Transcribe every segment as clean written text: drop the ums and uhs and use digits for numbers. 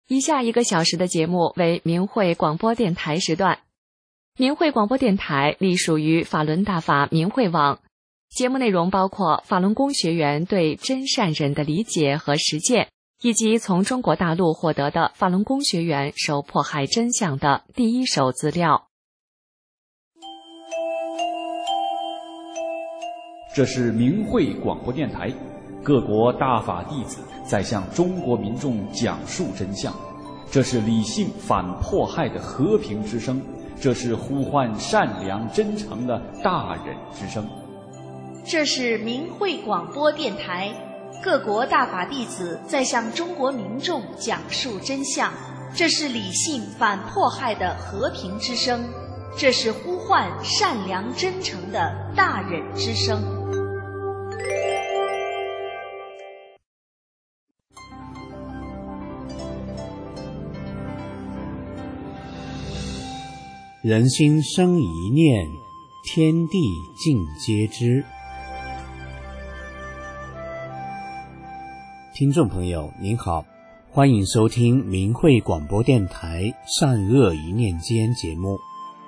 以下1个小时的节目为明慧广播电台时段。明慧广播电台隶属于法轮大法明慧网，节目内容包括法轮功学员对真善忍的理解和实践，以及从中国大陆获得的法轮功学员受迫害真相的第一手资料。 这是明慧广播电台，各国大法弟子在向中国民众讲述真相。这是理性反迫害的和平之声，这是呼唤善良真诚的大忍之声。 这是明慧广播电台，各国大法弟子在向中国民众讲述真相。这是理性反迫害的和平之声，这是呼唤善良真诚的大忍之声。 人心生一念，天地尽皆知。听众朋友您好，欢迎收听明慧广播电台善恶一念间节目。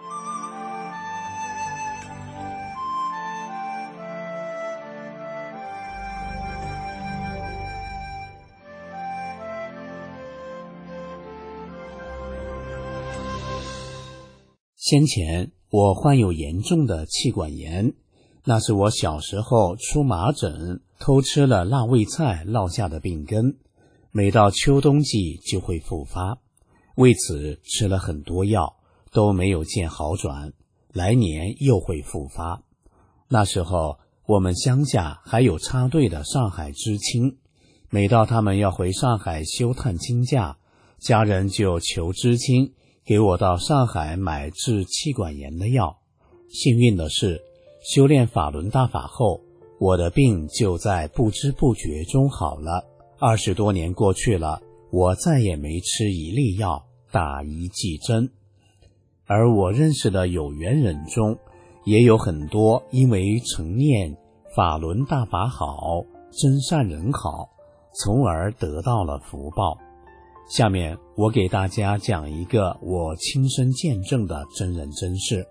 先前我患有严重的气管炎，那是我小时候出麻疹偷吃了辣味菜落下的病根，每到秋冬季就会复发，为此吃了很多药都没有见好转，来年又会复发。那时候我们乡下还有插队的上海知青，每到他们要回上海休探亲假，家人就求知青给我到上海买治气管炎的药。幸运的是，修炼法轮大法后，我的病就在不知不觉中好了。20多年过去了，我再也没吃一粒药，打一剂针。而我认识的有缘人中，也有很多因为承念法轮大法好，真善人好，从而得到了福报。下面我给大家讲一个我亲身见证的真人真事。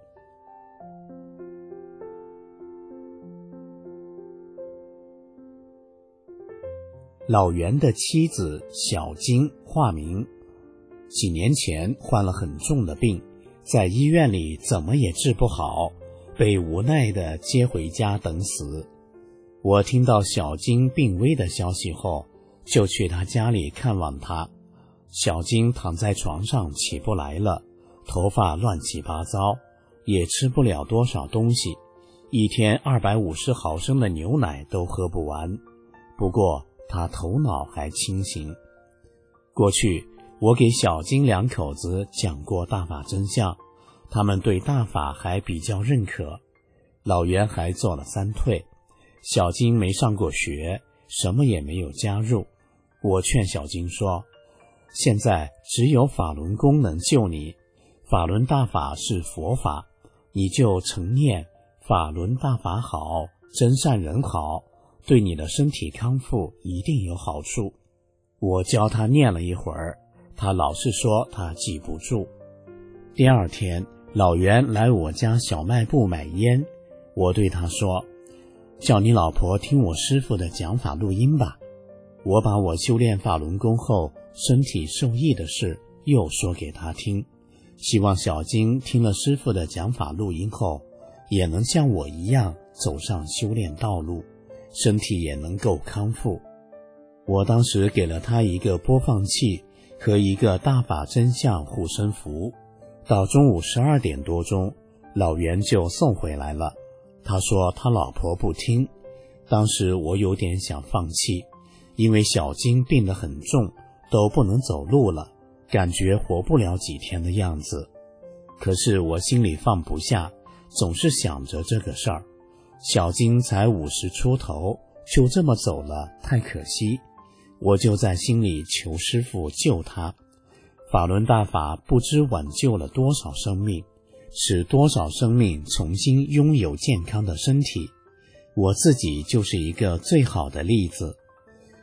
老袁的妻子小金化名，几年前患了很重的病，在医院里怎么也治不好，被无奈地接回家等死。我听到小金病危的消息后，就去他家里看望他。小金躺在床上起不来了，头发乱七八糟，也吃不了多少东西，一天250毫升的牛奶都喝不完。不过他头脑还清醒。过去我给小金两口子讲过大法真相，他们对大法还比较认可。老袁还做了3退，小金没上过学，什么也没有加入。我劝小金说，现在只有法轮功能救你，法轮大法是佛法，你就承念法轮大法好，真善人好，对你的身体康复一定有好处。我教他念了一会儿，他老是说他记不住。第2天，老袁来我家小卖部买烟，我对他说，叫你老婆听我师父的讲法录音吧。我把我修炼法轮功后身体受益的事又说给他听，希望小金听了师父的讲法录音后，也能像我一样走上修炼道路，身体也能够康复。我当时给了他一个播放器和一个大法真相护身符。到中午12点多钟，老袁就送回来了。他说他老婆不听。当时我有点想放弃，因为小金病得很重，都不能走路了，感觉活不了几天的样子。可是我心里放不下，总是想着这个事儿。小金才50出头，就这么走了，太可惜。我就在心里求师父救他。法轮大法不知挽救了多少生命，使多少生命重新拥有健康的身体。我自己就是一个最好的例子。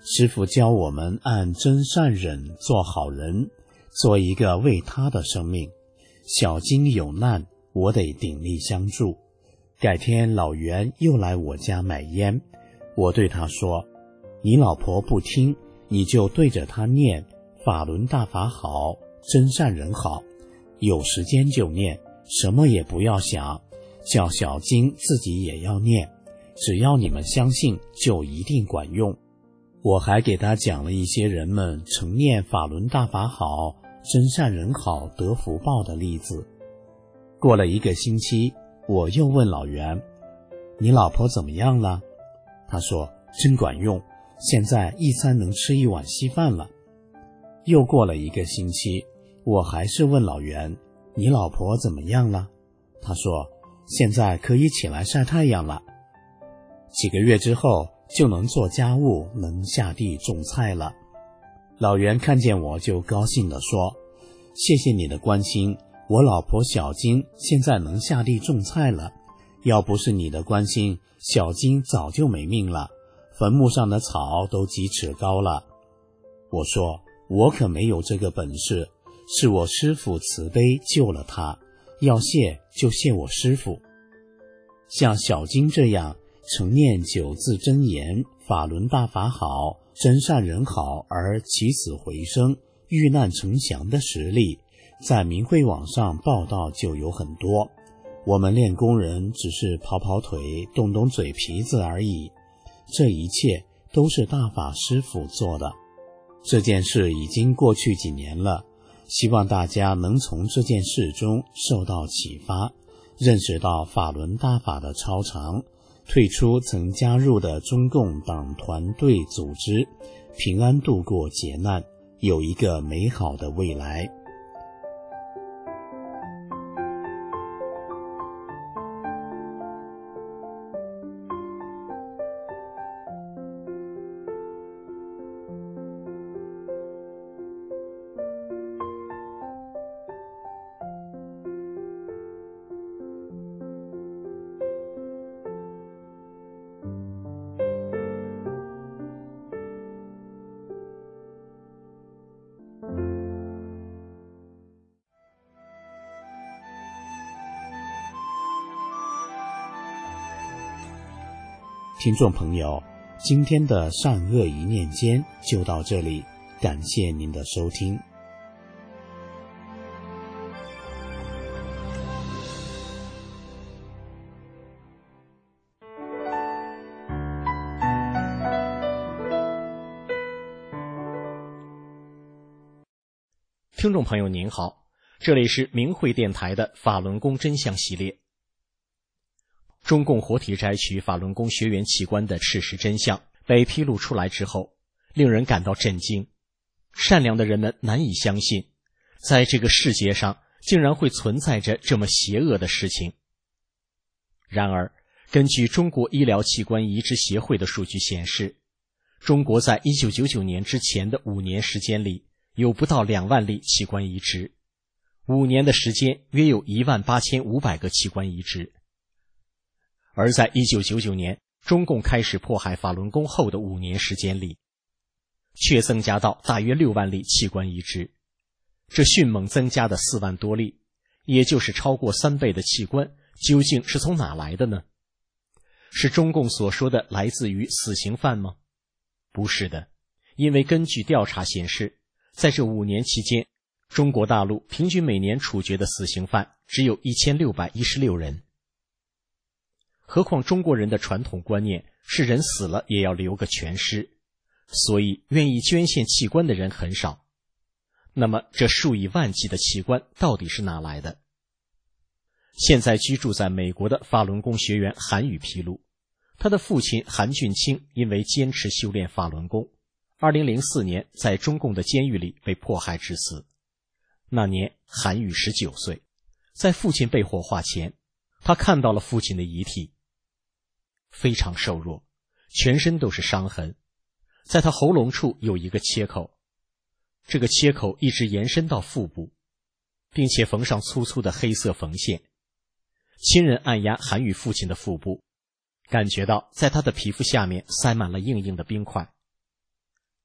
师父教我们按真善忍做好人，做一个为他的生命。小金有难，我得鼎力相助。改天老袁又来我家买烟，我对他说，你老婆不听，你就对着她念法轮大法好，真善人好，有时间就念，什么也不要想，叫小金自己也要念，只要你们相信就一定管用。我还给他讲了一些人们曾念法轮大法好，真善人好得福报的例子。过了1个星期，我又问老袁，你老婆怎么样了？他说真管用，现在一餐能吃1碗稀饭了。又过了1个星期，我还是问老袁，你老婆怎么样了？他说现在可以起来晒太阳了。几个月之后就能做家务，能下地种菜了。老袁看见我就高兴地说，谢谢你的关心，我老婆小金现在能下地种菜了，要不是你的关心，小金早就没命了，坟墓上的草都几尺高了。我说我可没有这个本事，是我师父慈悲救了他，要谢就谢我师父。像小金这样曾念9字真言，法轮大法好，真善人好而起死回生，遇难成祥的实例，在明慧网上报道就有很多。我们练功人只是跑跑腿，动动嘴皮子而已，这一切都是大法师父做的。这件事已经过去几年了，希望大家能从这件事中受到启发，认识到法轮大法的超常，退出曾加入的中共党团队组织，平安度过劫难，有一个美好的未来。听众朋友，今天的善恶一念间就到这里，感谢您的收听。 听众朋友您好，这里是明慧电台的法轮功真相系列。中共活体摘取法轮功学员器官的事实真相被披露出来之后，令人感到震惊。善良的人们难以相信，在这个世界上竟然会存在着这么邪恶的事情。然而，根据中国医疗器官移植协会的数据显示，中国在1999年之前的5年时间里，有不到2万例器官移植，5年的时间约有18500个器官移植。而在1999年中共开始迫害法轮功后的5年时间里，却增加到大约6万例器官移植，这迅猛增加的4万多例，也就是超过3倍的器官，究竟是从哪来的呢？是中共所说的来自于死刑犯吗？不是的，因为根据调查显示，在这5年期间，中国大陆平均每年处决的死刑犯只有1616人。何况中国人的传统观念是人死了也要留个全尸，所以愿意捐献器官的人很少。那么这数以万计的器官到底是哪来的？现在居住在美国的法轮功学员韩宇披露，他的父亲韩俊清因为坚持修炼法轮功，2004年在中共的监狱里被迫害致死。那年韩宇19岁，在父亲被火化前，他看到了父亲的遗体，非常瘦弱，全身都是伤痕，在他喉咙处有一个切口，这个切口一直延伸到腹部，并且缝上粗粗的黑色缝线。亲人按压韩宇父亲的腹部，感觉到在他的皮肤下面塞满了硬硬的冰块。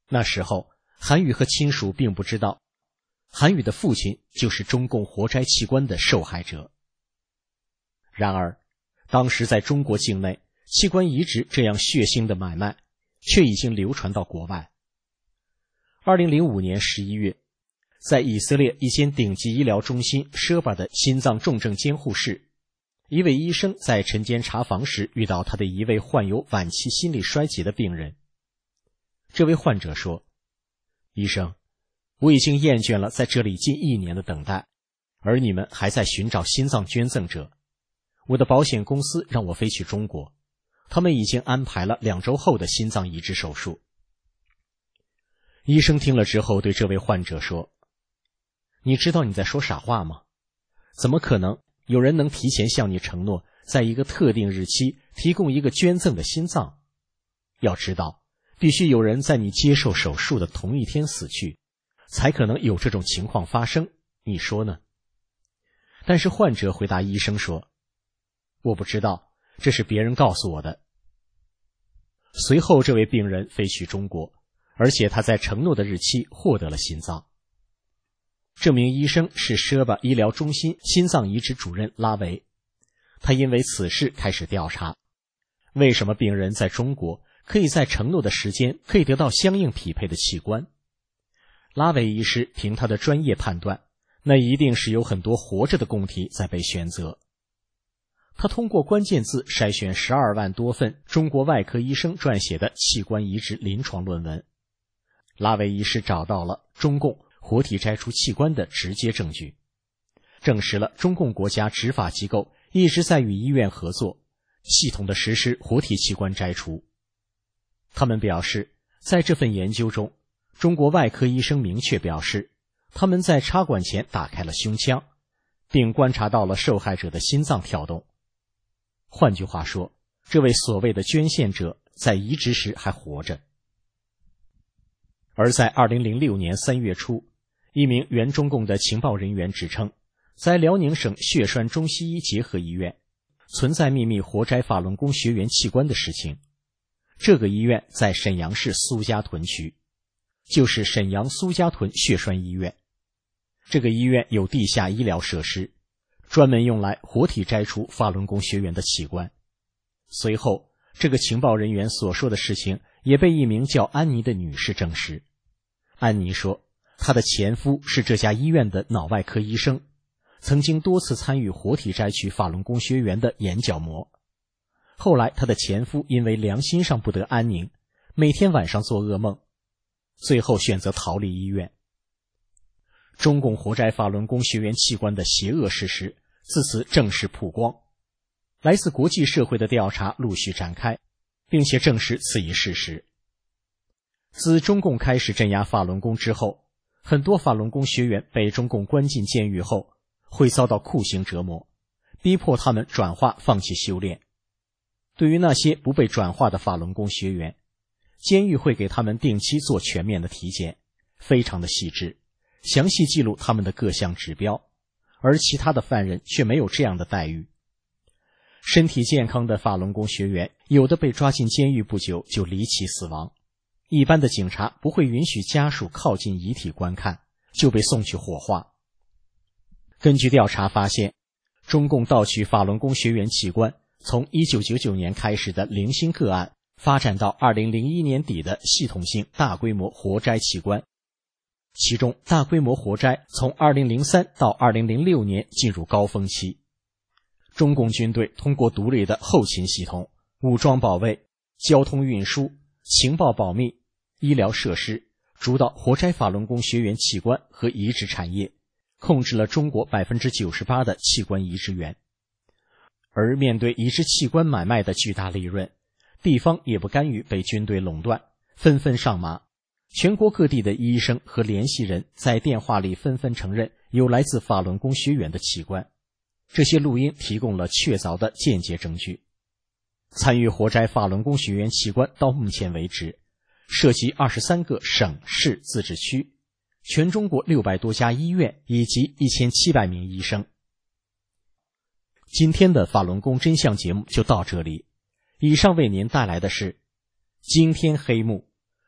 那时候韩宇和亲属并不知道，韩宇的父亲就是中共活摘器官的受害者。然而当时在中国境内，器官移植这样血腥的买卖却已经流传到国外。2005年11月，在以色列一间顶级医疗中心舍巴的心脏重症监护室，一位医生在晨间查房时遇到他的一位患有晚期心力衰竭的病人。这位患者说：医生，我已经厌倦了在这里近1年的等待，而你们还在寻找心脏捐赠者。我的保险公司让我飞去中国，他们已经安排了2周后的心脏移植手术。医生听了之后对这位患者说：你知道你在说傻话吗？怎么可能有人能提前向你承诺，在一个特定日期提供一个捐赠的心脏？要知道，必须有人在你接受手术的同一天死去，才可能有这种情况发生，你说呢？但是患者回答医生说：我不知道，这是别人告诉我的。随后这位病人飞去中国，而且他在承诺的日期获得了心脏。这名医生是舍巴医疗中心心脏移植主任拉维，他因为此事开始调查，为什么病人在中国可以在承诺的时间可以得到相应匹配的器官。拉维医师凭他的专业判断，那一定是有很多活着的供体在被选择。他通过关键字筛选12万多份中国外科医生撰写的器官移植临床论文。拉维医师找到了中共活体摘除器官的直接证据，证实了中共国家执法机构一直在与医院合作，系统地实施活体器官摘除。他们表示，在这份研究中，中国外科医生明确表示，他们在插管前打开了胸腔，并观察到了受害者的心脏跳动。换句话说，这位所谓的捐献者在移植时还活着。而在2006年3月初，一名原中共的情报人员指称，在辽宁省血栓中西医结合医院存在秘密活摘法轮功学员器官的事情。这个医院在沈阳市苏家屯区，就是沈阳苏家屯血栓医院。这个医院有地下医疗设施，专门用来活体摘除法轮功学员的器官。随后，这个情报人员所说的事情也被一名叫安妮的女士证实。安妮说，她的前夫是这家医院的脑外科医生，曾经多次参与活体摘取法轮功学员的眼角膜。后来她的前夫因为良心上不得安宁，每天晚上做噩梦，最后选择逃离医院。中共活摘法轮功学员器官的邪恶事实自此正式曝光，来自国际社会的调查陆续展开，并且证实此一事实。自中共开始镇压法轮功之后，很多法轮功学员被中共关进监狱后，会遭到酷刑折磨，逼迫他们转化放弃修炼。对于那些不被转化的法轮功学员，监狱会给他们定期做全面的体检，非常的细致，详细记录他们的各项指标，而其他的犯人却没有这样的待遇。身体健康的法轮功学员，有的被抓进监狱不久就离奇死亡，一般的警察不会允许家属靠近遗体观看，就被送去火化。根据调查发现，中共盗取法轮功学员器官从1999年开始的零星个案，发展到2001年底的系统性大规模活摘器官。其中大规模活摘从2003到2006年进入高峰期。中共军队通过独立的后勤系统、武装保卫、交通运输、情报保密、医疗设施，主导活摘法轮功学员器官和移植产业，控制了中国 98% 的器官移植源。而面对移植器官买卖的巨大利润，地方也不甘于被军队垄断，纷纷上马。全国各地的医生和联系人在电话里纷纷承认有来自法轮功学员的器官，这些录音提供了确凿的间接证据。参与活摘法轮功学员器官到目前为止，涉及23个省市自治区，全中国600多家医院以及1700名医生。今天的法轮功真相节目就到这里，以上为您带来的是惊天黑幕，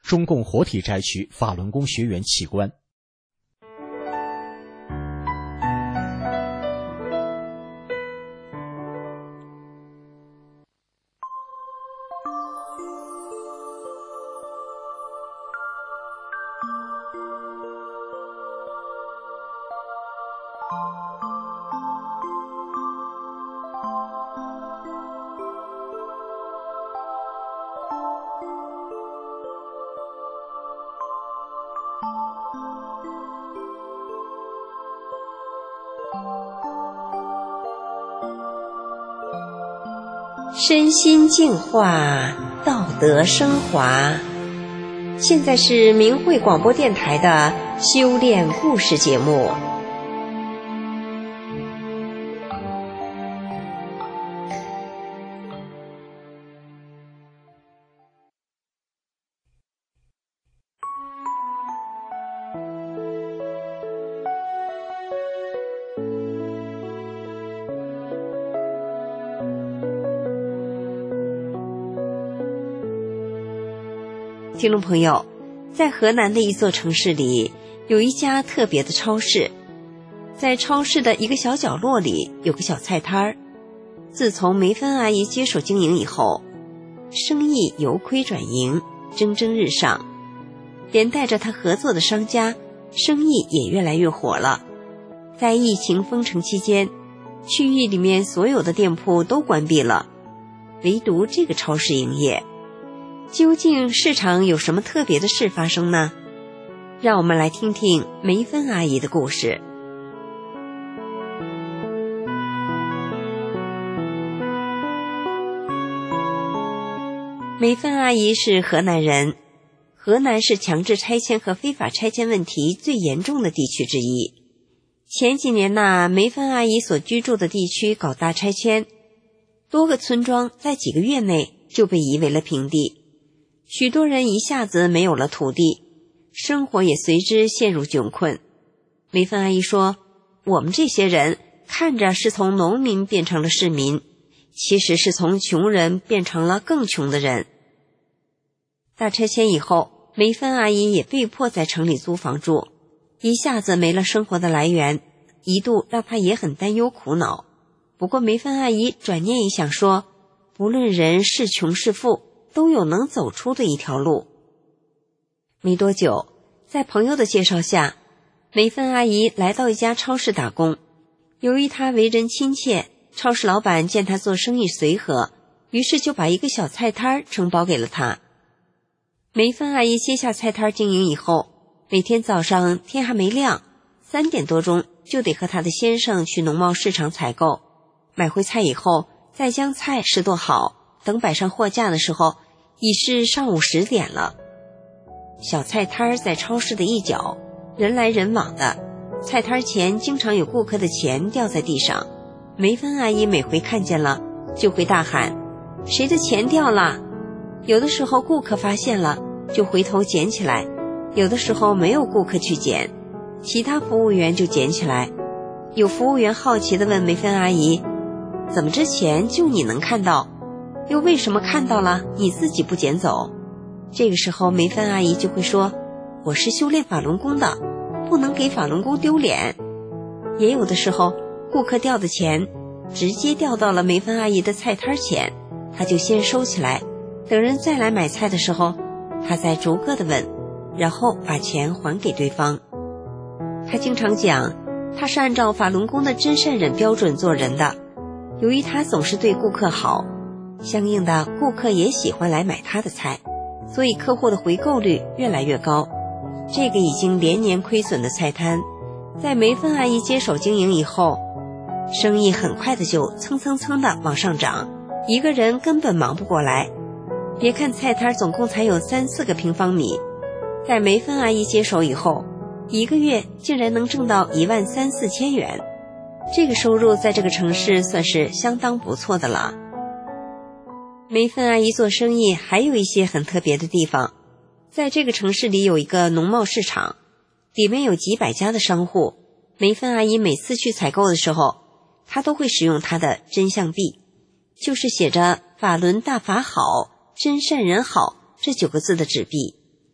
中共活体斋区法轮功学员起观。 身心净化，道德升华。现在是明慧广播电台的修炼故事节目。听众朋友，在河南的一座城市里，有一家特别的超市。在超市的一个小角落里，有个小菜摊儿。自从梅芬阿姨接手经营以后，生意由亏转盈，蒸蒸日上，连带着她合作的商家，生意也越来越火了。在疫情封城期间，区域里面所有的店铺都关闭了，唯独这个超市营业。究竟市场有什么特别的事发生呢？让我们来听听梅芬阿姨的故事。梅芬阿姨是河南人，河南是强制拆迁和非法拆迁问题最严重的地区之一。前几年梅芬阿姨所居住的地区搞大拆迁，多个村庄在几个月内就被夷为了平地。许多人一下子没有了土地，生活也随之陷入窘困。梅芬阿姨说，我们这些人看着是从农民变成了市民，其实是从穷人变成了更穷的人。大拆迁以后，梅芬阿姨也被迫在城里租房住，一下子没了生活的来源，一度让她也很担忧苦恼。不过梅芬阿姨转念一想说，不论人是穷是富，都有能走出的一条路。没多久，在朋友的介绍下，梅芬阿姨来到一家超市打工。由于她为人亲切，超市老板见她做生意随和，于是就把一个小菜摊承包给了她。梅芬阿姨接下菜摊经营以后，每天早上天还没亮，3点多钟就得和她的先生去农贸市场采购，买回菜以后再将菜拾掇好，等摆上货架的时候已是上午10点了。小菜摊在超市的一角，人来人往的，菜摊前经常有顾客的钱掉在地上。梅芬阿姨每回看见了就会大喊，谁的钱掉了？有的时候顾客发现了就回头捡起来，有的时候没有顾客去捡，其他服务员就捡起来。有服务员好奇地问梅芬阿姨，怎么这钱就你能看到？又为什么看到了你自己不捡走？这个时候梅芬阿姨就会说，我是修炼法轮功的，不能给法轮功丢脸。也有的时候顾客掉的钱直接掉到了梅芬阿姨的菜摊前，她就先收起来，等人再来买菜的时候，她再逐个的问，然后把钱还给对方。她经常讲，她是按照法轮功的真善忍标准做人的。由于她总是对顾客好，相应的顾客也喜欢来买她的菜，所以客户的回购率越来越高。这个已经连年亏损的菜摊，在梅芬阿姨接手经营以后，生意很快的就蹭蹭蹭的往上涨，一个人根本忙不过来。别看菜摊总共才有3-4个平方米，在梅芬阿姨接手以后，一个月竟然能挣到13000-4千元，这个收入在这个城市算是相当不错的了。梅芬阿姨做生意还有一些很特别的地方，在这个城市里有一个农贸市场，里面有几百家的商户。梅芬阿姨每次去采购的时候，她都会使用她的真相币，就是写着法轮大法好，真善人好这9个字的纸币。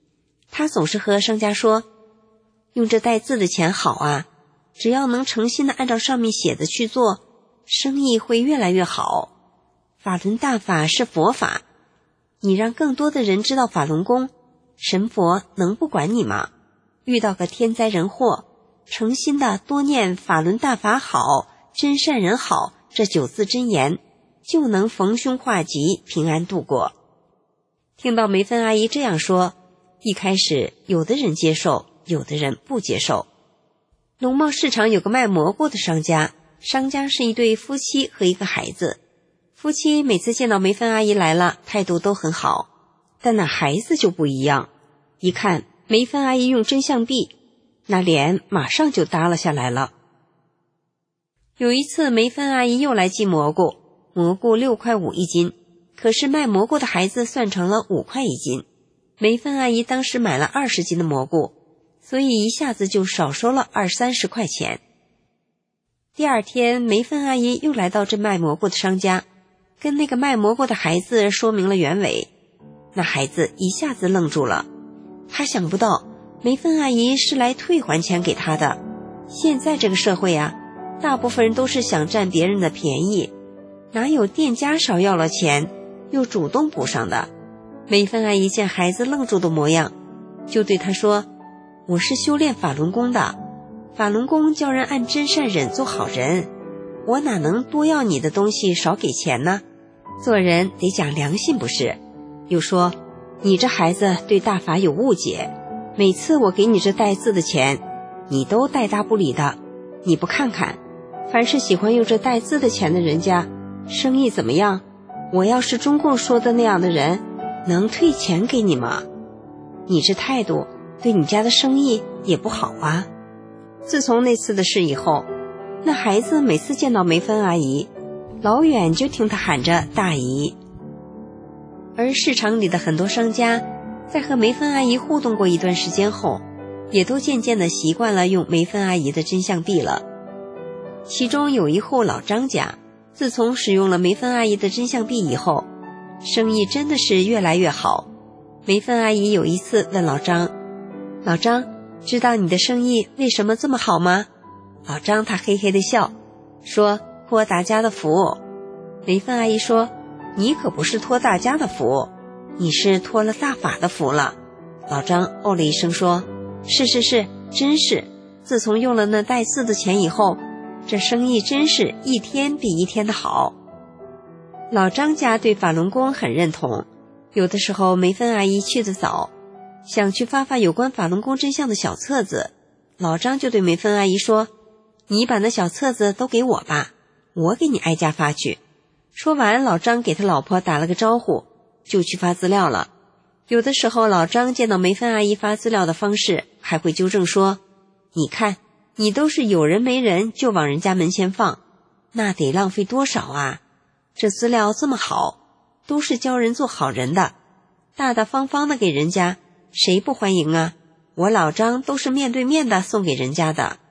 他总是和商家说，用这带字的钱好啊，只要能诚心的按照上面写的去做，生意会越来越好。法轮大法是佛法，你让更多的人知道法轮功，神佛能不管你吗？遇到个天灾人祸，诚心的多念法轮大法好，真善人好这9字真言，就能逢凶化吉，平安度过。听到梅芬阿姨这样说，一开始有的人接受，有的人不接受。农贸市场有个卖蘑菇的商家，商家是一对夫妻和一个孩子。夫妻每次见到梅芬阿姨来了，态度都很好，但那孩子就不一样，一看梅芬阿姨用真相币，那脸马上就耷拉下来了。有一次梅芬阿姨又来寄蘑菇，蘑菇6块5一斤，可是卖蘑菇的孩子算成了5块一斤。梅芬阿姨当时买了20斤的蘑菇，所以一下子就少收了20-30块钱。第二天梅芬阿姨又来到这卖蘑菇的商家，跟那个卖蘑菇的孩子说明了原委。那孩子一下子愣住了，他想不到梅芬阿姨是来退还钱给他的。现在这个社会啊，大部分人都是想占别人的便宜，哪有店家少要了钱又主动补上的？梅芬阿姨见孩子愣住的模样，就对他说，我是修炼法轮功的，法轮功教人按真善忍做好人，我哪能多要你的东西少给钱呢？做人得讲良心不是？又说，你这孩子对大法有误解，每次我给你这带字的钱，你都带大不理的，你不看看，凡是喜欢用这带字的钱的人家，生意怎么样？我要是中共说的那样的人，能退钱给你吗？你这态度对你家的生意也不好啊。自从那次的事以后，那孩子每次见到梅芬阿姨，老远就听她喊着大姨。而市场里的很多商家在和梅芬阿姨互动过一段时间后，也都渐渐地习惯了用梅芬阿姨的真相币了。其中有一户老张家，自从使用了梅芬阿姨的真相币以后，生意真的是越来越好。梅芬阿姨有一次问老张，老张，知道你的生意为什么这么好吗？老张他嘿嘿地笑，说托大家的福。梅芬阿姨说，你可不是托大家的福，你是托了大法的福了。老张哦了一声说，是，真是，自从用了那带字的钱以后，这生意真是一天比一天的好。老张家对法轮功很认同，有的时候梅芬阿姨去得早，想去发有关法轮功真相的小册子，老张就对梅芬阿姨说，你把那小册子都给我吧，我给你挨家发去。说完，老张给他老婆打了个招呼，就去发资料了。有的时候老张见到梅芬阿姨发资料的方式，还会纠正说，你看，你都是有人没人就往人家门前放，那得浪费多少啊？这资料这么好，都是教人做好人的，大大方方的给人家，谁不欢迎啊？我老张都是面对面的送给人家的。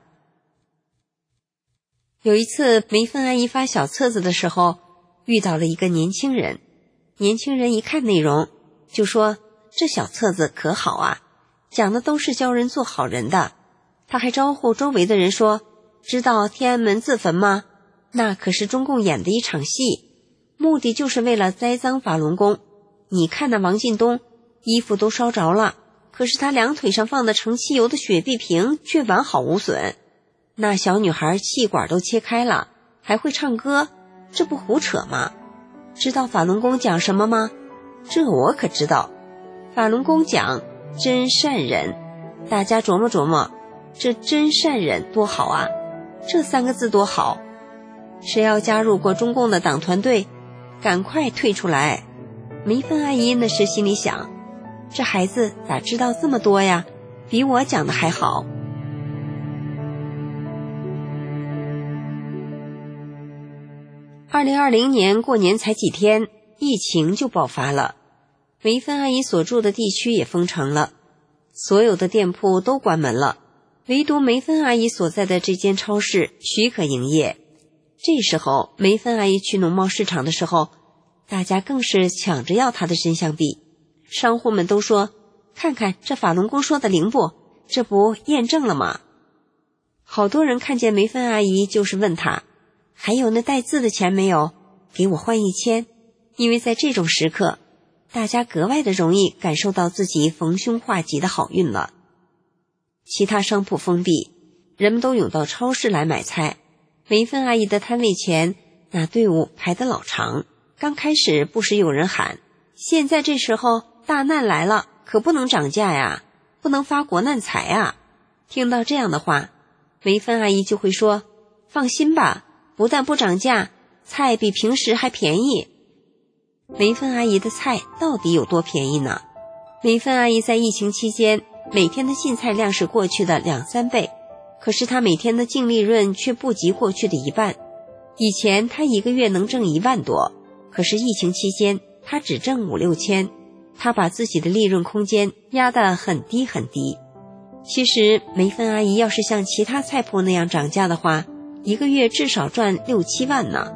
有一次梅芬阿姨发小册子的时候，遇到了一个年轻人，年轻人一看内容就说，这小册子可好啊，讲的都是教人做好人的。他还招呼周围的人说，知道天安门自焚吗？那可是中共演的一场戏，目的就是为了栽赃法轮功。你看那王进东衣服都烧着了，可是他两腿上放的盛汽油的雪碧瓶却完好无损。那小女孩气管都切开了，还会唱歌，这不胡扯吗？知道法轮功讲什么吗？这我可知道，法轮功讲真善忍，大家琢磨琢磨，这真善忍多好啊，这3个字多好。谁要加入过中共的党团队，赶快退出来。梅芬阿姨那时心里想，这孩子咋知道这么多呀，比我讲的还好。2020年过年才几天，疫情就爆发了，梅芬阿姨所住的地区也封城了，所有的店铺都关门了，唯独梅芬阿姨所在的这间超市许可营业。这时候梅芬阿姨去农贸市场的时候，大家更是抢着要她的真相币，商户们都说， 看看这法轮功说的灵不？这不验证了吗？好多人看见梅芬阿姨就是问她，还有那带字的钱没有？给我换1000。因为在这种时刻，大家格外的容易感受到自己逢凶化吉的好运了。其他商铺封闭，人们都涌到超市来买菜。梅芬阿姨的摊位前，那队伍排得老长。刚开始不时有人喊，现在这时候大难来了，可不能涨价呀，不能发国难财啊。听到这样的话，梅芬阿姨就会说，放心吧，不但不涨价，菜比平时还便宜。梅芬阿姨的菜到底有多便宜呢？梅芬阿姨在疫情期间每天的进菜量是过去的2-3倍，可是她每天的净利润却不及过去的一半。以前她一个月能挣1万多，可是疫情期间她只挣5-6千，她把自己的利润空间压得很低很低。其实梅芬阿姨要是像其他菜铺那样涨价的话，一个月至少赚6-7万呢。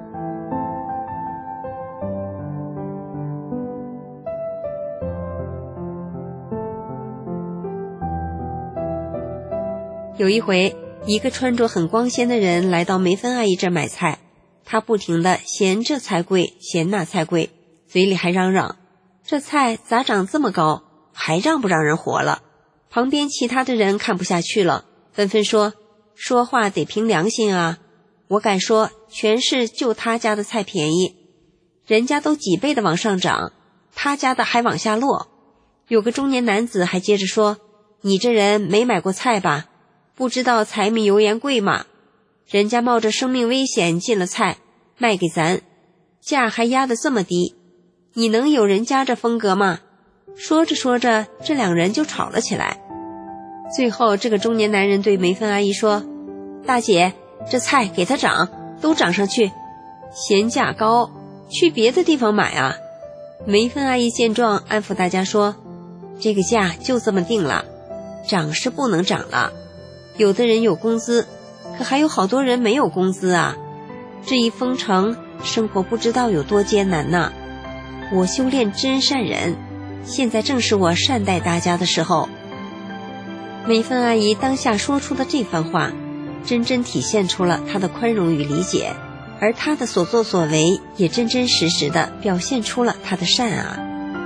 有一回，一个穿着很光鲜的人来到梅芬阿姨这儿买菜，他不停地嫌这菜贵，嫌那菜贵，嘴里还嚷嚷，这菜咋长这么高，还让不让人活了？旁边其他的人看不下去了，纷纷说话得凭良心啊，我敢说全市就他家的菜便宜，人家都几倍的往上涨，他家的还往下落。有个中年男子还接着说，你这人没买过菜吧？不知道柴米油盐贵吗？人家冒着生命危险进了菜，卖给咱，价还压得这么低，你能有人家这风格吗？说着说着，这两人就吵了起来。最后这个中年男人对梅芬阿姨说，大姐，这菜给他涨，都涨上去，嫌价高，去别的地方买啊。梅芬阿姨见状安抚大家说，这个价就这么定了，涨是不能涨了，有的人有工资，可还有好多人没有工资啊，这一封城，生活不知道有多艰难呢。我修炼真善忍，现在正是我善待大家的时候。梅芬阿姨当下说出的这番话，真真体现出了她的宽容与理解，而她的所作所为也真真实实地表现出了她的善啊。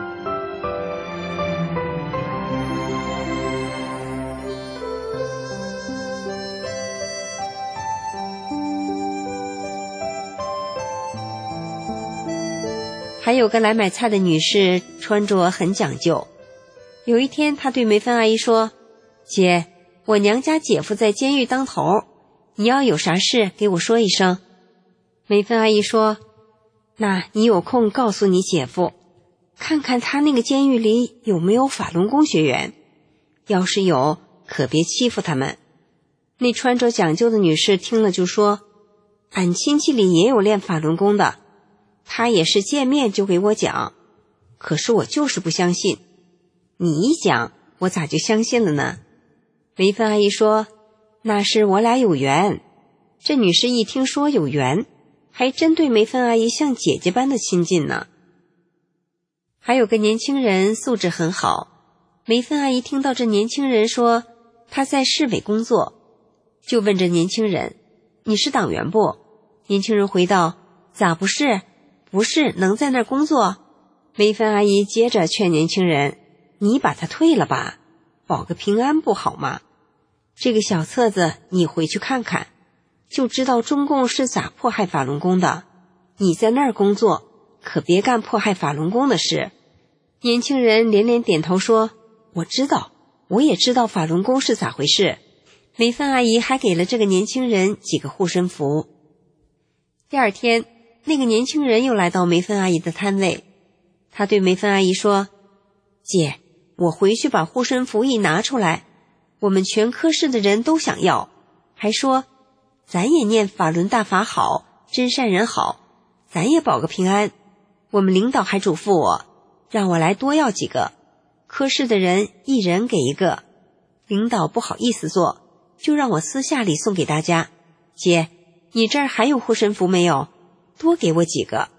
还有个来买菜的女士穿着很讲究，有一天她对梅芬阿姨说，姐，我娘家姐夫在监狱当头，你要有啥事给我说一声。梅芬阿姨说，那你有空告诉你姐夫，看看他那个监狱里有没有法轮功学员，要是有，可别欺负他们。那穿着讲究的女士听了就说，俺亲戚里也有练法轮功的，他也是见面就给我讲，可是我就是不相信，你一讲我咋就相信了呢？梅芬阿姨说，那是我俩有缘。这女士一听说有缘，还真对梅芬阿姨像姐姐般的亲近呢。还有个年轻人素质很好，梅芬阿姨听到这年轻人说他在市委工作，就问这年轻人，你是党员不？年轻人回道，咋不是？不是能在那儿工作？梅芬阿姨接着劝年轻人，你把他退了吧，保个平安不好吗？这个小册子你回去看看，就知道中共是咋迫害法轮功的。你在那儿工作，可别干迫害法轮功的事。年轻人连连点头说，我知道，我也知道法轮功是咋回事。梅芬阿姨还给了这个年轻人几个护身符。第二天，那个年轻人又来到梅芬阿姨的摊位，他对梅芬阿姨说，姐，我回去把护身符一拿出来，我们全科室的人都想要，还说咱也念法轮大法好，真善人好，咱也保个平安。我们领导还嘱咐我，让我来多要几个，科室的人一人给一个。领导不好意思做，就让我私下里送给大家。姐，你这儿还有护身符没有？多给我几个。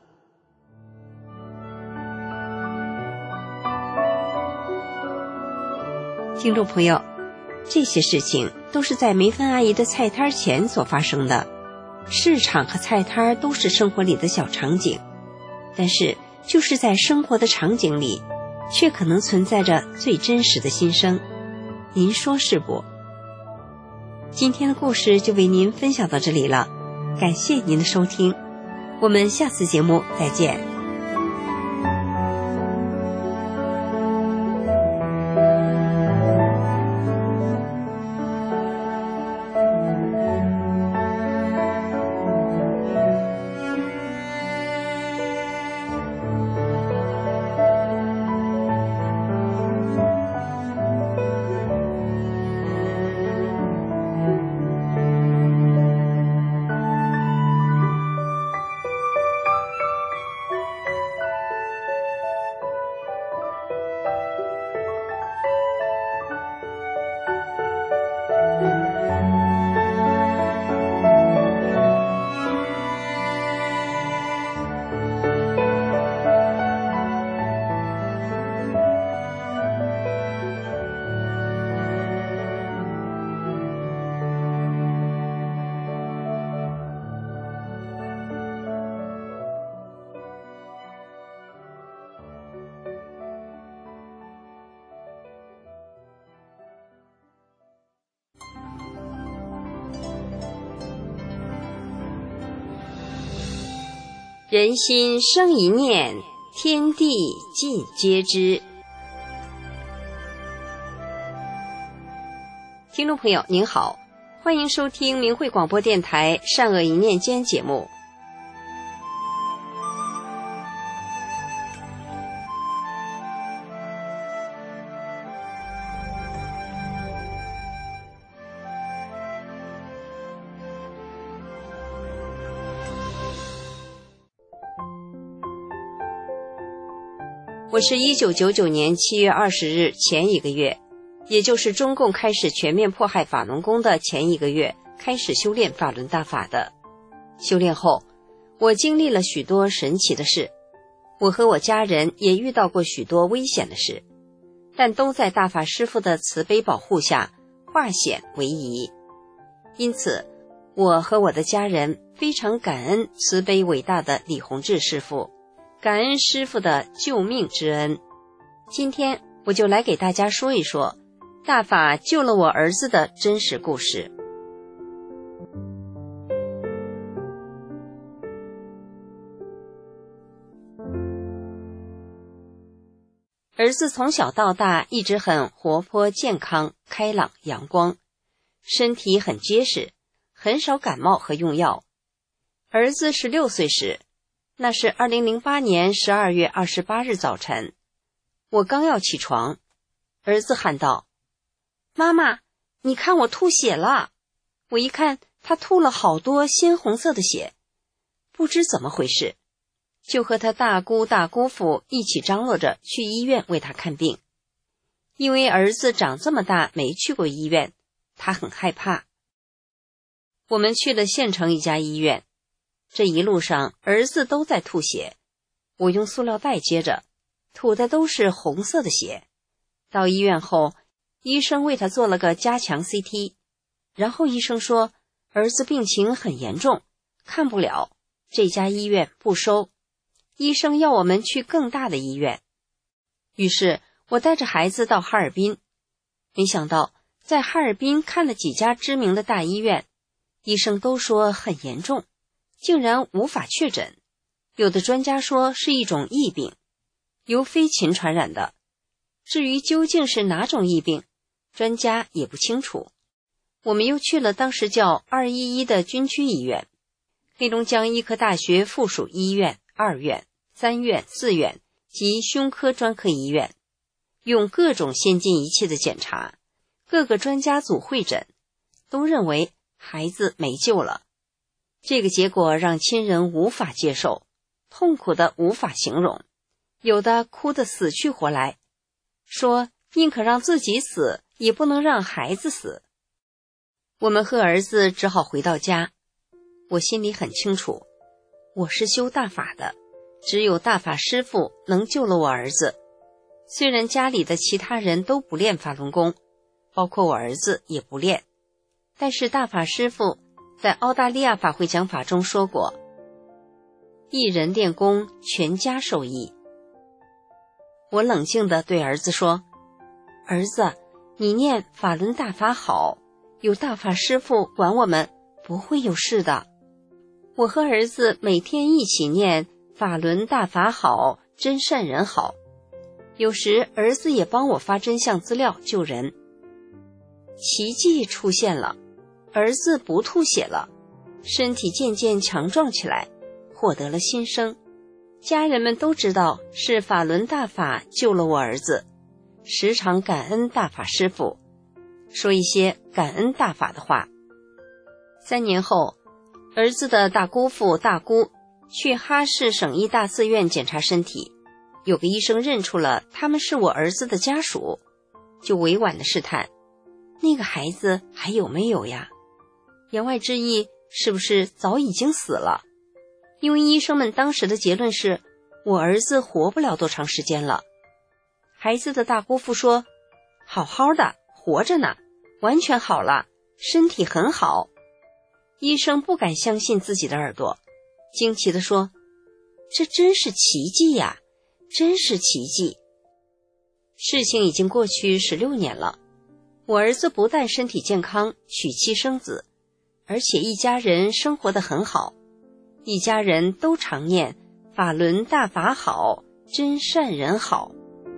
听众朋友，这些事情都是在梅芬阿姨的菜摊前所发生的。市场和菜摊都是生活里的小场景，但是就是在生活的场景里，却可能存在着最真实的心声。您说是不？今天的故事就为您分享到这里了，感谢您的收听，我们下次节目再见。人心生一念，天地尽皆知。听众朋友您好，欢迎收听明慧广播电台善恶一念间节目。我是1999年7月20日前一个月，也就是中共开始全面迫害法轮功的前一个月，开始修炼法轮大法的。修炼后，我经历了许多神奇的事，我和我家人也遇到过许多危险的事，但都在大法师父的慈悲保护下化险为夷。因此，我和我的家人非常感恩慈悲伟大的李洪志师父，感恩师父的救命之恩。今天我就来给大家说一说大法救了我儿子的真实故事。儿子从小到大一直很活泼健康开朗阳光，身体很结实，很少感冒和用药。儿子16岁时，那是2008年12月28日早晨，我刚要起床，儿子喊道：“妈妈，你看我吐血了。”我一看，他吐了好多鲜红色的血，不知怎么回事，就和他大姑大姑父一起张罗着去医院为他看病。因为儿子长这么大没去过医院，他很害怕。我们去了县城一家医院，这一路上儿子都在吐血，我用塑料袋接着，吐的都是红色的血。到医院后，医生为他做了个加强 CT， 然后医生说儿子病情很严重，看不了，这家医院不收，医生要我们去更大的医院。于是我带着孩子到哈尔滨，没想到在哈尔滨看了几家知名的大医院，医生都说很严重，竟然无法确诊，有的专家说是一种疫病，由飞禽传染的，至于究竟是哪种疫病，专家也不清楚。我们又去了当时叫211的军区医院、黑龙江医科大学附属医院2院、3院、4院及胸科专科医院，用各种先进仪器的检查，各个专家组会诊，都认为孩子没救了。这个结果让亲人无法接受，痛苦的无法形容，有的哭得死去活来，说宁可让自己死，也不能让孩子死。我们和儿子只好回到家。我心里很清楚，我是修大法的，只有大法师父能救了我儿子。虽然家里的其他人都不练法轮功， 包括我儿子也不练。但是大法师父在澳大利亚法会讲法中说过，一人练功，全家受益。我冷静地对儿子说，儿子，你念法轮大法好，有大法师父管我们，不会有事的。我和儿子每天一起念法轮大法好，真善人好。有时儿子也帮我发真相资料救人。奇迹出现了，儿子不吐血了，身体渐渐强壮起来，获得了新生。家人们都知道是法轮大法救了我儿子，时常感恩大法师父，说一些感恩大法的话。3年后，儿子的大姑父大姑去哈市省医大寺院检查身体，有个医生认出了他们是我儿子的家属，就委婉地试探，那个孩子还有没有呀？言外之意是不是早已经死了？因为医生们当时的结论是我儿子活不了多长时间了。孩子的大姑父说，好好的，活着呢，完全好了，身体很好。医生不敢相信自己的耳朵，惊奇地说，这真是奇迹呀，真是奇迹。事情已经过去16年了，我儿子不但身体健康，娶妻生子，而且一家人生活得很好，一家人都常念法轮大法好，真善人好。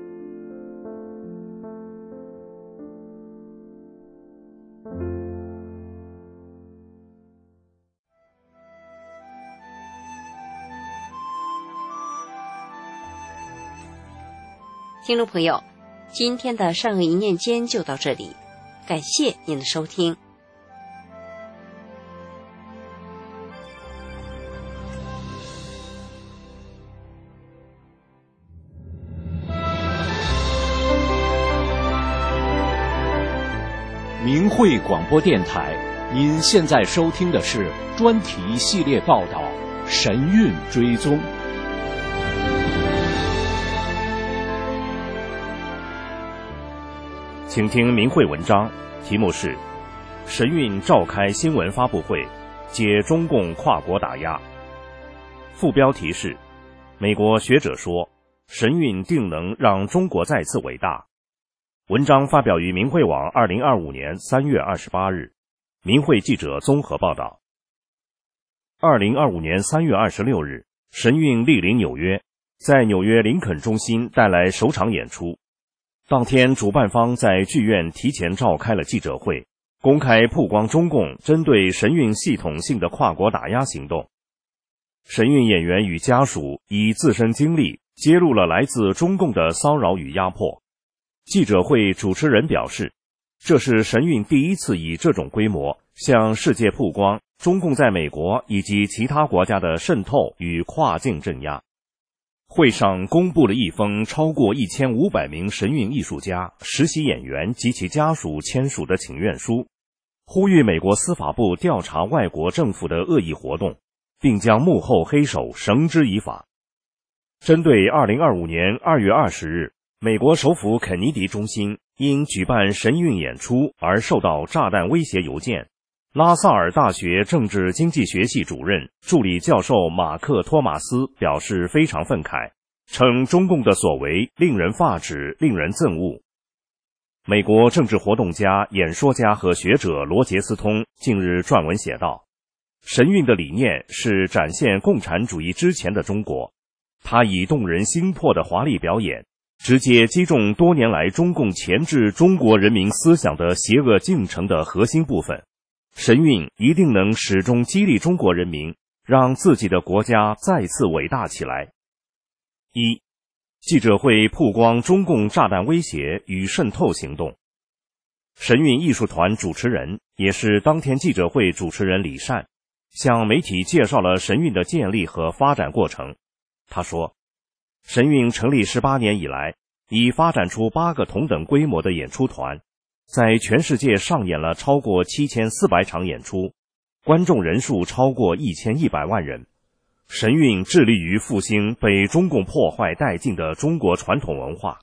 听众朋友，今天的善恶一念间就到这里，感谢您的收听。 明慧广播电台，您现在收听的是专题系列报道《神韵追踪》。 请听明慧文章，题目是神韵召开新闻发布会，揭中共跨国打压。副标题是美国学者说神韵定能让中国再次伟大。文章发表于明慧网2025年3月28日，明慧记者综合报道。2025年3月26日，神韵莅临纽约，在纽约林肯中心带来首场演出。当天，主办方在剧院提前召开了记者会，公开曝光中共针对神韵系统性的跨国打压行动。神韵演员与家属以自身经历揭露了来自中共的骚扰与压迫。记者会主持人表示，这是神韵第一次以这种规模向世界曝光中共在美国以及其他国家的渗透与跨境镇压。会上公布了一封超过1500名神韵艺术家、实习演员及其家属签署的请愿书，呼吁美国司法部调查外国政府的恶意活动，并将幕后黑手绳之以法。针对2025年2月20日美国首府肯尼迪中心因举办神韵演出而受到炸弹威胁邮件，拉萨尔大学政治经济学系主任助理教授马克·托马斯表示非常愤慨，称中共的所为令人发指，令人憎恶。美国政治活动家、演说家和学者罗杰斯通近日撰文写道，神韵的理念是展现共产主义之前的中国，他以动人心魄的华丽表演，直接击中多年来中共钳制中国人民思想的邪恶进程的核心部分。神韵一定能始终激励中国人民，让自己的国家再次伟大起来。1. 记者会曝光中共炸弹威胁与渗透行动。神韵艺术团主持人，也是当天记者会主持人李善，向媒体介绍了神韵的建立和发展过程。他说，神韵成立18年以来，已发展出8个同等规模的演出团，在全世界上演了超过7400场演出，观众人数超过1100万人。神韵致力于复兴被中共破坏殆尽的中国传统文化，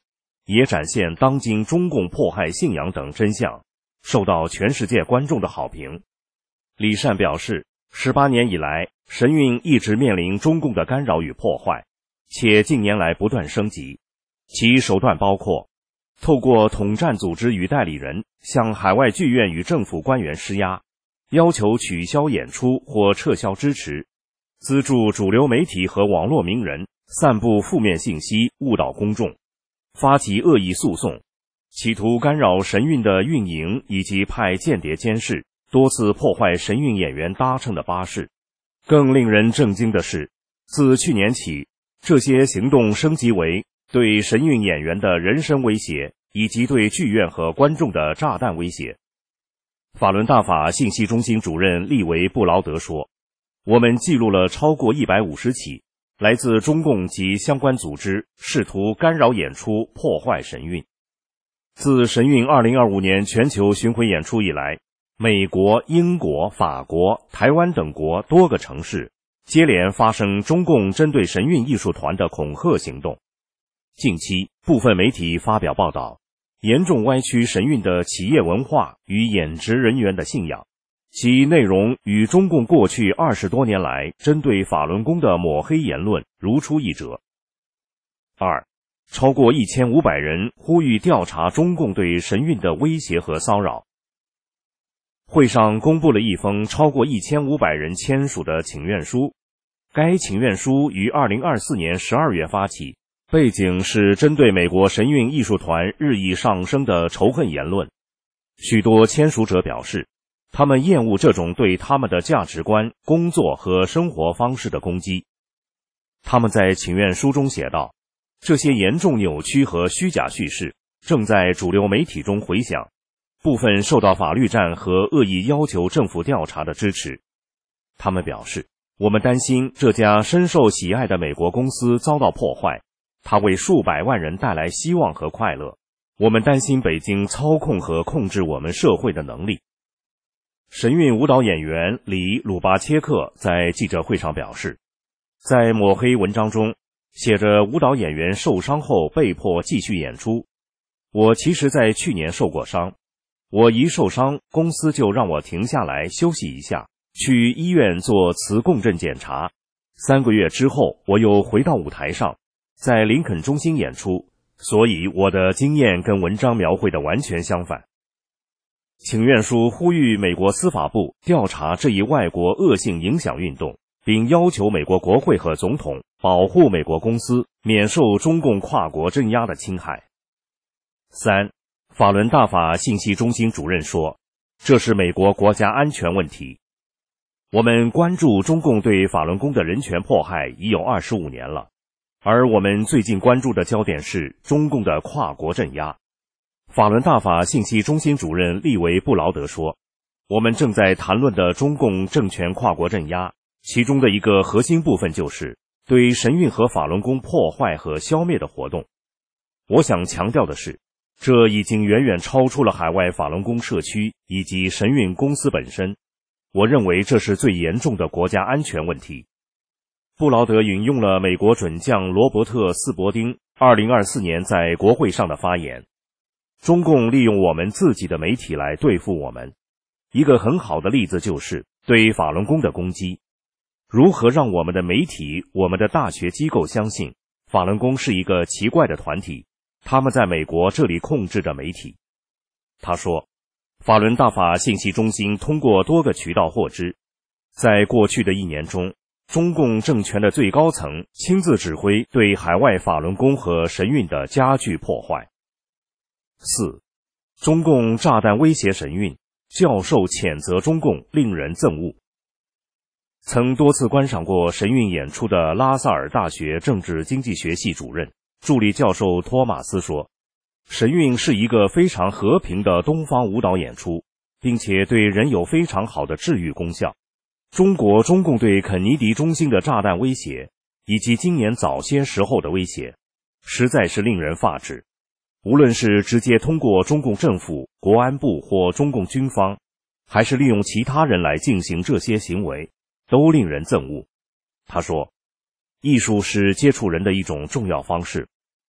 也展现当今中共迫害信仰等真相，受到全世界观众的好评。李善表示，18年以来，神韵一直面临中共的干扰与破坏，且近年来不断升级。其手段包括透过统战组织与代理人向海外剧院与政府官员施压，要求取消演出或撤销支持，资助主流媒体和网络名人散布负面信息，误导公众，发起恶意诉讼，企图干扰神韵的运营，以及派间谍监视，多次破坏神韵演员搭乘的巴士。更令人震惊的是，自去年起，这些行动升级为对神韵演员的人身威胁，以及对剧院和观众的炸弹威胁。法轮大法信息中心主任利维布劳德说，我们记录了超过150起来自中共及相关组织试图干扰演出，破坏神韵。自神韵2025年全球巡回演出以来，美国、英国、法国、台湾等国多个城市接连发生中共针对神韵艺术团的恐吓行动。近期，部分媒体发表报道，严重歪曲神韵的企业文化与演职人员的信仰，其内容与中共过去20多年来针对法轮功的抹黑言论如出一辙。2. 超过1500人呼吁调查中共对神韵的威胁和骚扰。会上公布了一封超过1500人签署的请愿书，该请愿书于2024年12月发起，背景是针对美国神韵艺术团日益上升的仇恨言论。许多签署者表示，他们厌恶这种对他们的价值观、工作和生活方式的攻击。他们在请愿书中写道，这些严重扭曲和虚假叙事正在主流媒体中回响，部分受到法律战和恶意要求政府调查的支持。他们表示，我们担心这家深受喜爱的美国公司遭到破坏，它为数百万人带来希望和快乐。我们担心北京操控和控制我们社会的能力。神韵舞蹈演员里鲁巴切克在记者会上表示，在抹黑文章中写着舞蹈演员受伤后被迫继续演出。我其实在去年受过伤，我一受伤，公司就让我停下来休息一下，去医院做磁共振检查。3个月之后，我又回到舞台上，在林肯中心演出，所以我的经验跟文章描绘的完全相反。请愿书呼吁美国司法部调查这一外国恶性影响运动，并要求美国国会和总统保护美国公司免受中共跨国镇压的侵害。3. 法轮大法信息中心主任说，这是美国国家安全问题。我们关注中共对法轮功的人权迫害已有25年了，而我们最近关注的焦点是中共的跨国镇压。法轮大法信息中心主任利维布劳德说，我们正在谈论的中共政权跨国镇压，其中的一个核心部分就是对神韵和法轮功破坏和消灭的活动。我想强调的是，这已经远远超出了海外法轮功社区以及神韵公司本身。我认为这是最严重的国家安全问题。布劳德引用了美国准将罗伯特·斯伯丁2024年在国会上的发言，中共利用我们自己的媒体来对付我们。一个很好的例子就是对法轮功的攻击。如何让我们的媒体、我们的大学机构相信法轮功是一个奇怪的团体，他们在美国这里控制着媒体。他说，法轮大法信息中心通过多个渠道获知，在过去的1年中，中共政权的最高层亲自指挥对海外法轮功和神韵的加剧破坏。4. 中共炸弹威胁神韵，教授谴责中共，令人憎恶。曾多次观赏过神韵演出的拉萨尔大学政治经济学系主任、助理教授托马斯说，神韵是一个非常和平的东方舞蹈演出，并且对人有非常好的治愈功效。中共对肯尼迪中心的炸弹威胁，以及今年早些时候的威胁，实在是令人发指。无论是直接通过中共政府、国安部或中共军方，还是利用其他人来进行这些行为，都令人憎恶。他说，艺术是接触人的一种重要方式，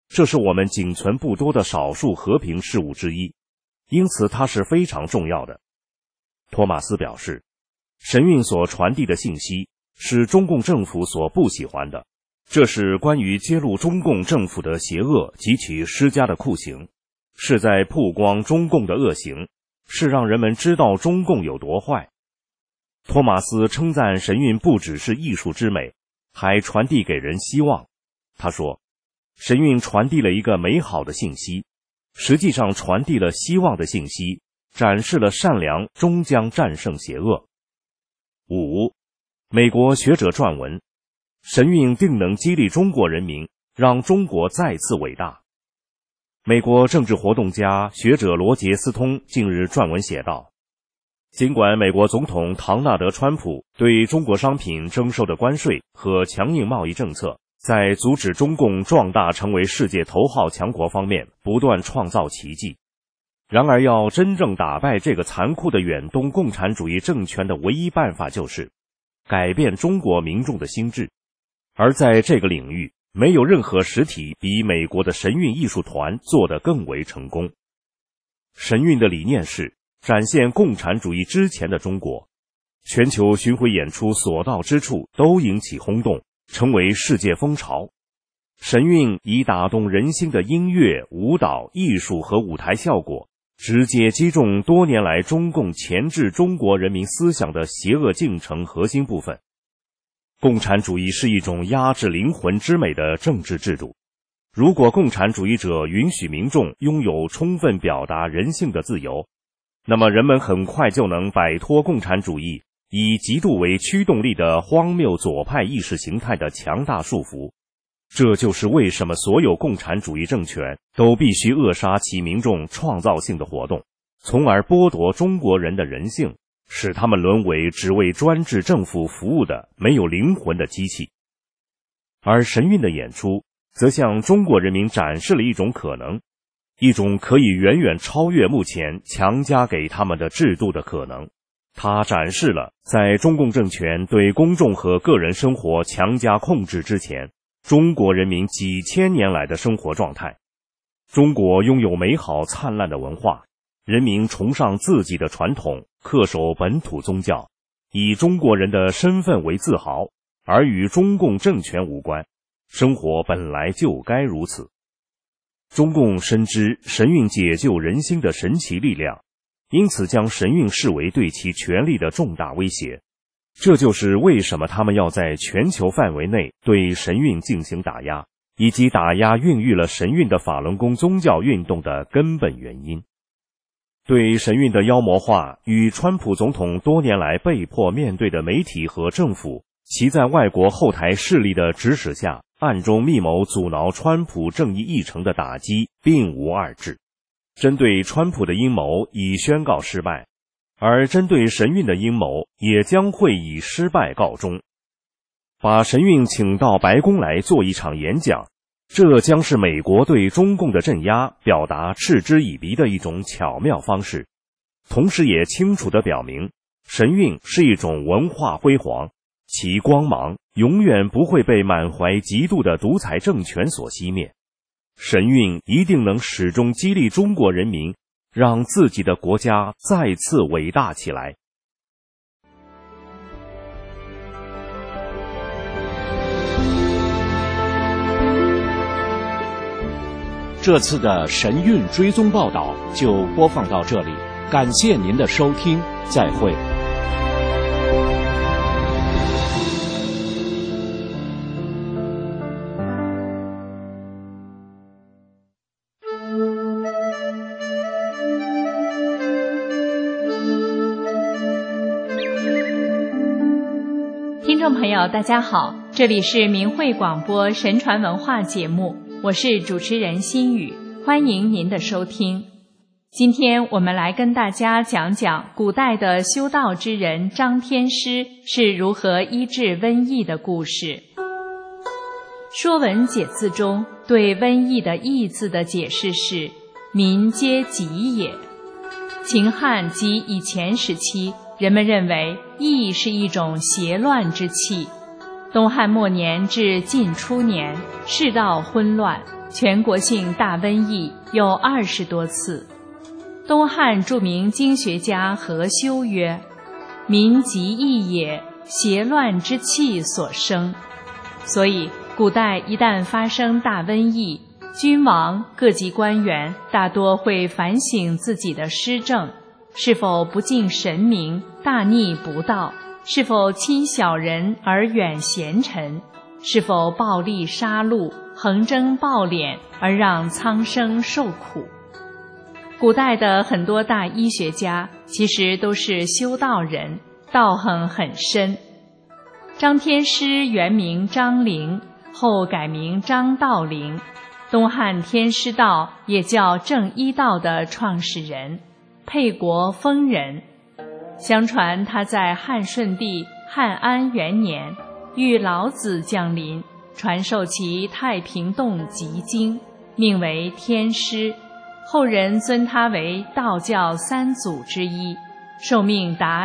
这是我们仅存不多的少数和平事物之一，因此它是非常重要的。托马斯表示，神韵所传递的信息是中共政府所不喜欢的，这是关于揭露中共政府的邪恶及其施加的酷刑，是在曝光中共的恶行，是让人们知道中共有多坏。托马斯称赞神韵不只是艺术之美，还传递给人希望。他说，神韵传递了一个美好的信息，实际上传递了希望的信息，展示了善良终将战胜邪恶。5. 美国学者撰文，神韵定能激励中国人民，让中国再次伟大。美国政治活动家学者罗杰斯通近日撰文写道，尽管美国总统唐纳德·川普对中国商品征收的关税和强硬贸易政策在阻止中共壮大成为世界头号强国方面不断创造奇迹，然而要真正打败这个残酷的远东共产主义政权的唯一办法就是改变中国民众的心智，而在这个领域没有任何实体比美国的神韵艺术团做得更为成功。神韵的理念是展现共产主义之前的中国，全球巡回演出所到之处都引起轰动，成为世界风潮。神韵以打动人心的音乐、舞蹈、艺术和舞台效果，直接击中多年来中共钳制中国人民思想的邪恶进程核心部分。共产主义是一种压制灵魂之美的政治制度，如果共产主义者允许民众拥有充分表达人性的自由，那么人们很快就能摆脱共产主义以极度为驱动力的荒谬左派意识形态的强大束缚。这就是为什么所有共产主义政权都必须扼杀其民众创造性的活动，从而剥夺中国人的人性，使他们沦为只为专制政府服务的没有灵魂的机器。而神韵的演出则向中国人民展示了一种可能，一种可以远远超越目前强加给他们的制度的可能。它展示了在中共政权对公众和个人生活强加控制之前，中国人民几千年来的生活状态。中国拥有美好灿烂的文化，人民崇尚自己的传统，恪守本土宗教，以中国人的身份为自豪，而与中共政权无关，生活本来就该如此。中共深知神韵解救人心的神奇力量，因此将神韵视为对其权力的重大威胁。这就是为什么他们要在全球范围内对神韵进行打压，以及打压孕育了神韵的法轮功宗教运动的根本原因。对神韵的妖魔化与川普总统多年来被迫面对的媒体和政府其在外国后台势力的指使下暗中密谋阻挠川普正义议程的打击并无二致。针对川普的阴谋已宣告失败，而针对神韵的阴谋也将会以失败告终。把神韵请到白宫来做一场演讲，这将是美国对中共的镇压表达嗤之以鼻的一种巧妙方式，同时也清楚地表明神韵是一种文化辉煌，其光芒永远不会被满怀嫉妒的独裁政权所熄灭。神韵一定能始终激励中国人民，让自己的国家再次伟大起来。 这次的神韵追踪报道就播放到这里，感谢您的收听，再会。 听众朋友大家好，这里是明慧广播神传文化节目，我是主持人心雨，欢迎您的收听。今天我们来跟大家讲讲古代的修道之人张天师是如何医治瘟疫的故事。说文解字中对瘟疫的疫字的解释是民皆疾也。秦汉及以前时期，人们认为疫是一种邪乱之气。东汉末年至晋初年，世道混乱， 全国性大瘟疫有20多次。东汉著名经学家何修曰：民疾疫也，邪乱之气所生。所以古代一旦发生大瘟疫，君王、各级官员大多会反省自己的施政，是否不敬神明，大逆不道，是否亲小人而远贤臣，是否暴力杀戮，横征暴敛而让苍生受苦。古代的很多大医学家其实都是修道人，道行很深。张天师原名张陵，后改名张道陵，东汉天师道也叫正一道的创始人，沛国丰人。相传他在汉顺帝汉安元年遇老子降临，传授其太平洞集经，命为天师，后人尊他为道教三祖之一，寿命达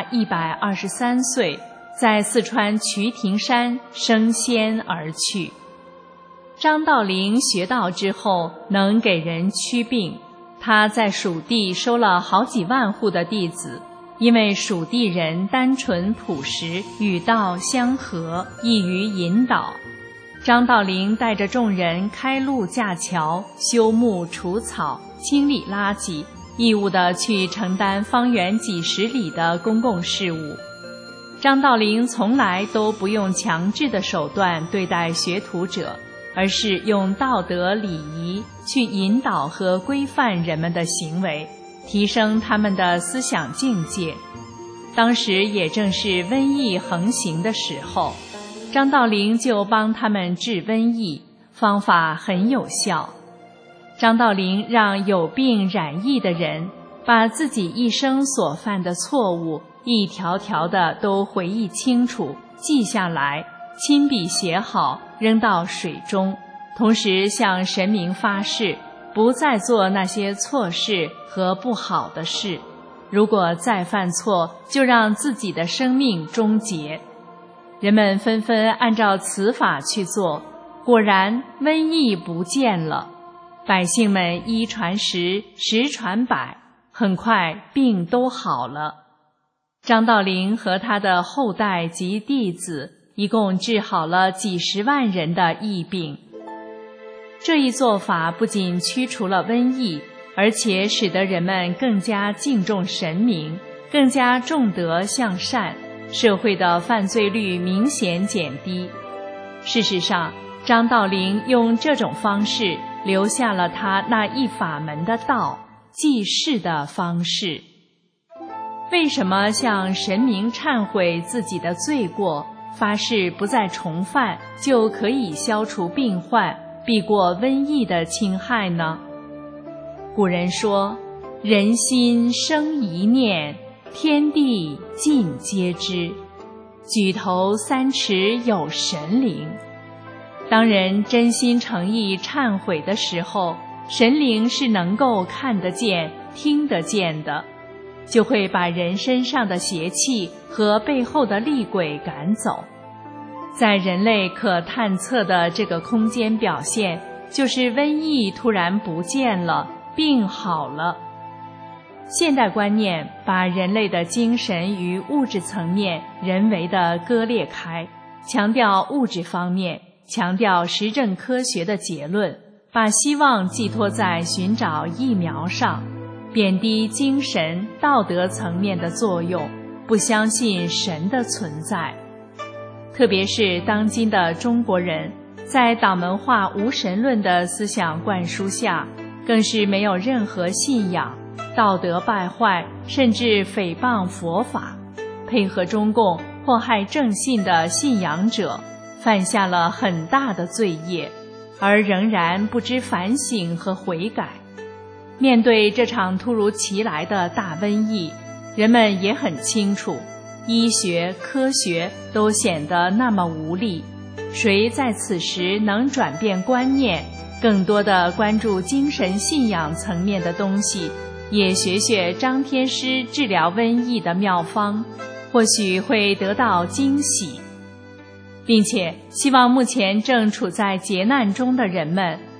123岁，在四川渠亭山升仙而去。张道陵学道之后能给人驱病，他在蜀地收了好几万户的弟子，因为蜀地人单纯朴实，与道相合，易于引导。张道陵带着众人开路架桥，修木除草，清理垃圾，义务地去承担方圆几十里的公共事务。张道陵从来都不用强制的手段对待学徒者，而是用道德礼仪去引导和规范人们的行为，提升他们的思想境界。当时也正是瘟疫横行的时候，张道陵就帮他们治瘟疫，方法很有效。张道陵让有病染疫的人把自己一生所犯的错误一条条的都回忆清楚，记下来，亲笔写好，扔到水中，同时向神明发誓，不再做那些错事和不好的事，如果再犯错，就让自己的生命终结。人们纷纷按照此法去做，果然瘟疫不见了，百姓们一传十，十传百，很快病都好了。张道陵和他的后代及弟子一共治好了几十万人的疫病。这一做法不仅驱除了瘟疫，而且使得人们更加敬重神明，更加重德向善，社会的犯罪率明显减低。事实上，张道陵用这种方式留下了他那一法门的道，济世的方式。为什么向神明忏悔自己的罪过，发誓不再重犯，就可以消除病患，避过瘟疫的侵害呢？古人说，人心生一念，天地尽皆知，举头三尺有神灵。当人真心诚意忏悔的时候，神灵是能够看得见、听得见的，就会把人身上的邪气和背后的厉鬼赶走。在人类可探测的这个空间表现，就是瘟疫突然不见了，病好了。现代观念把人类的精神与物质层面人为地割裂开，强调物质方面，强调实证科学的结论，把希望寄托在寻找疫苗上，贬低精神道德层面的作用，不相信神的存在。特别是当今的中国人，在党文化无神论的思想灌输下，更是没有任何信仰，道德败坏，甚至诽谤佛法，配合中共迫害正信的信仰者，犯下了很大的罪业，而仍然不知反省和悔改。面对这场突如其来的大瘟疫，人们也很清楚，医学、科学都显得那么无力，谁在此时能转变观念，更多的关注精神信仰层面的东西，也学学张天师治疗瘟疫的妙方，或许会得到惊喜。并且希望目前正处在劫难中的人们，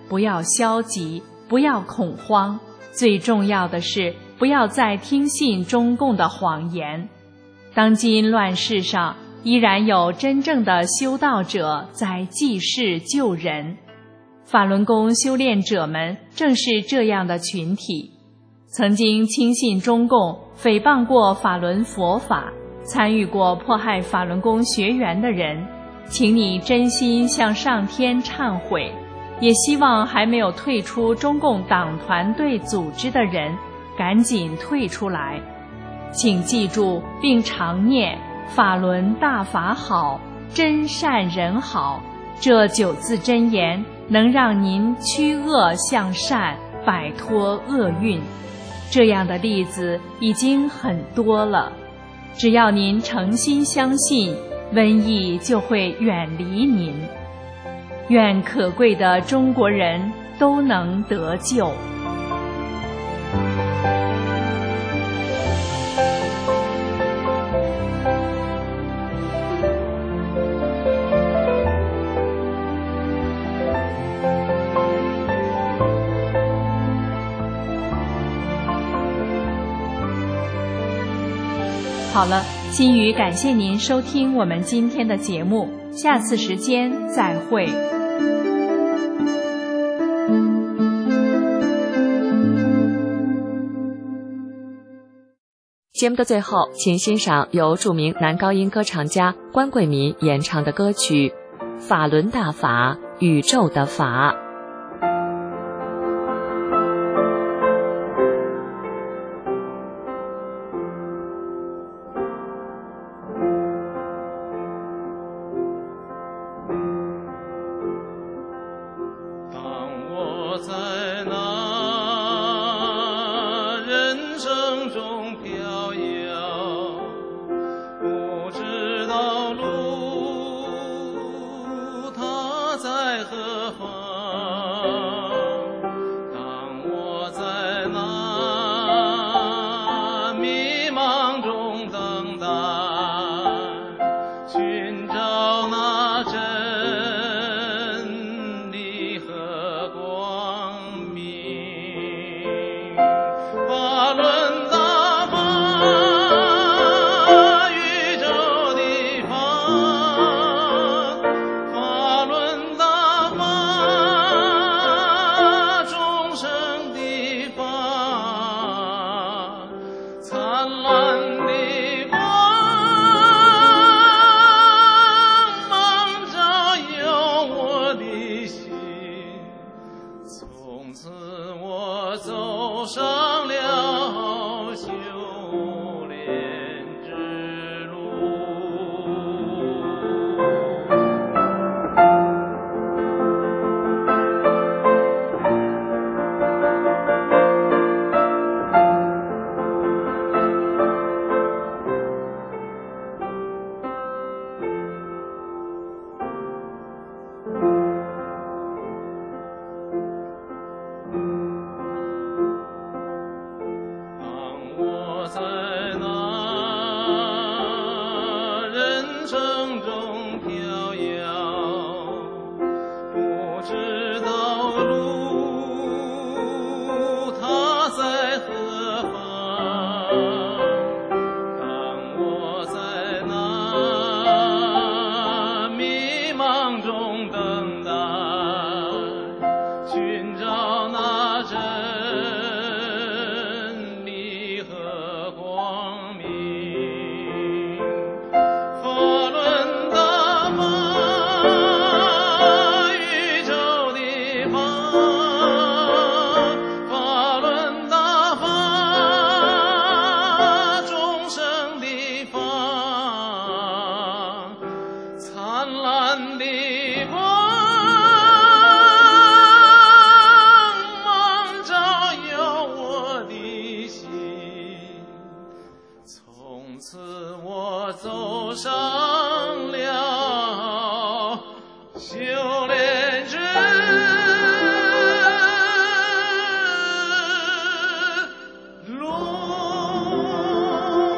不要消极，不要恐慌，最重要的是不要再听信中共的谎言。当今乱世上，依然有真正的修道者在济世救人。法轮功修炼者们正是这样的群体。曾经轻信中共，诽谤过法轮佛法，参与过迫害法轮功学员的人，请你真心向上天忏悔，也希望还没有退出中共党团队组织的人赶紧退出来。请记住并常念法轮大法好，真善人好，这9字真言能让您驱恶向善，摆脱厄运。这样的例子已经很多了，只要您诚心相信，瘟疫就会远离您。愿可贵的中国人都能得救。好了，心语感谢您收听我们今天的节目，下次时间再会。 节目的最后，请欣赏由著名男高音歌唱家关贵民演唱的歌曲《法轮大法，宇宙的法》。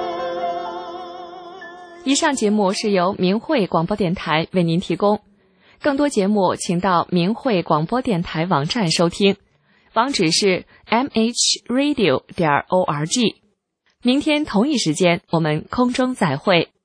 以上节目是由明慧广播电台为您提供。 更多节目请到明慧广播电台网站收听，网址是 mhradio.org。明天同一时间我们空中再会。